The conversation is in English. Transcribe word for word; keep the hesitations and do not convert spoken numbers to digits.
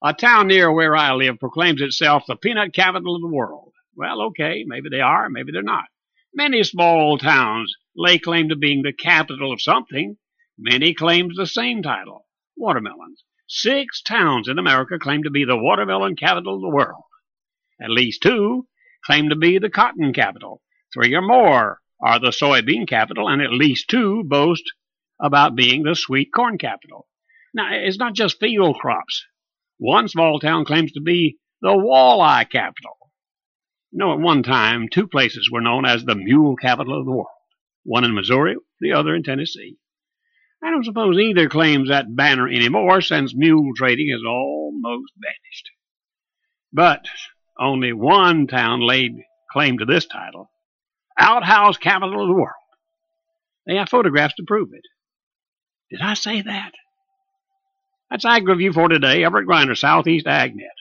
A town near where I live proclaims itself the peanut capital of the world. Well, okay, maybe they are, maybe they're not. Many small towns lay claim to being the capital of something. Many claim the same title, watermelons. Six towns in America claim to be the watermelon capital of the world. At least two claim to be the cotton capital. Three or more are the soybean capital, and at least two boast about being the sweet corn capital. Now, it's not just field crops. One small town claims to be the walleye capital. You know, at one time, two places were known as the mule capital of the world. One in Missouri, the other in Tennessee. I don't suppose either claims that banner anymore, since mule trading has almost vanished. But only one town laid claim to this title. Outhouse capital of the world. They have photographs to prove it. Did I say that? That's Ag Review for today. Everett Griner, Southeast AgNet.